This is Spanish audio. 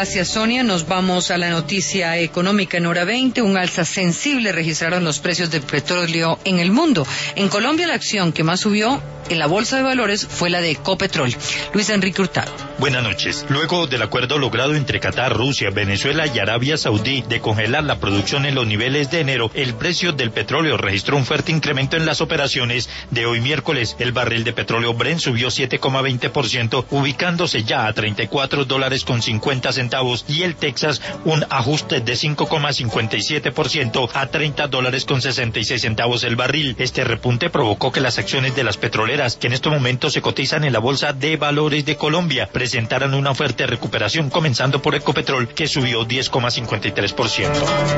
Gracias, Sonia. Nos vamos a la noticia económica en hora 20. Un alza sensible registraron los precios del petróleo en el mundo. En Colombia, la acción que más subió en la bolsa de valores fue la de Ecopetrol. Luis Enrique Hurtado. Buenas noches. Luego del acuerdo logrado entre Qatar, Rusia, Venezuela y Arabia Saudí de congelar la producción en los niveles de enero, el precio del petróleo registró un fuerte incremento en las operaciones de hoy miércoles. El barril de petróleo Brent subió 7,20%, ubicándose ya a $34.50, y el Texas un ajuste de 5,57% a $30.66 el barril. Este repunte provocó que las acciones de las petroleras, que en estos momentos se cotizan en la Bolsa de Valores de Colombia, presentaran una fuerte recuperación, comenzando por Ecopetrol, que subió 10,53%.